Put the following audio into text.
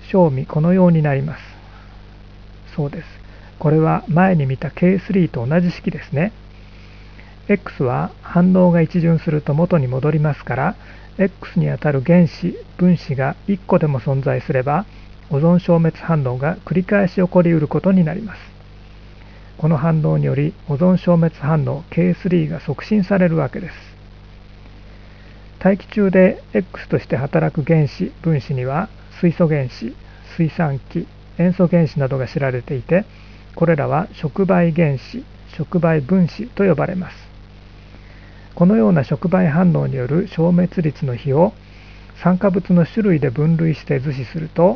正味このようになります。そうです。これは前に見た K3 と同じ式ですね。X は反応が一巡すると元に戻りますから、X にあたる原子、分子が1個でも存在すれば、オゾン消滅反応が繰り返し起こりうることになります。この反応によりオゾン消滅反応 K3 が促進されるわけです。大気中で X として働く原子、分子には水素原子、水酸基、塩素原子などが知られていて、これらは触媒原子、触媒分子と呼ばれます。このような触媒反応による消滅率の比を酸化物の種類で分類して図示すると、